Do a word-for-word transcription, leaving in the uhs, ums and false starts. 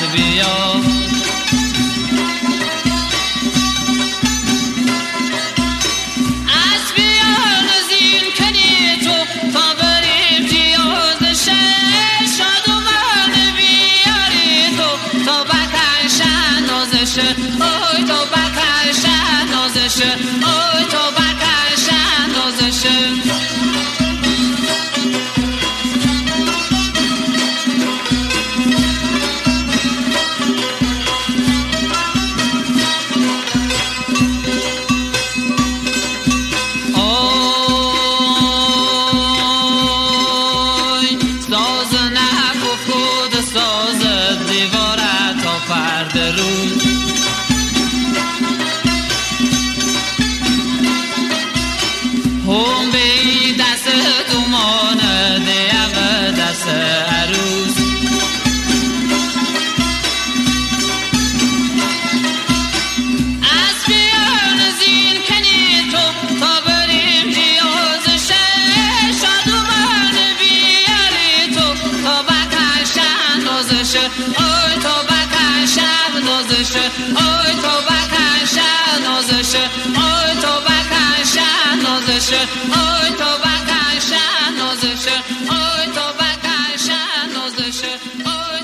بیا. از بیان زین کنی تو تا بریم جیازشه، شادومان بیاری تو تا بکشن نازشه، اوی تو بکشن نازشه، اوی تو بکشن نازشه. هم بی دست دومانه دیگه دست عروس، از بیان زین کنی تو تا بریم جیازشه، شادومان بیاری تو تا بکشن نازشه، اوی تو بکشن نازشه، اوی تو بکشن نازشه، اوی تو بکشن نازشه، اوی تو بکشن نازشه، اوی تو بکشن نازشه، اوی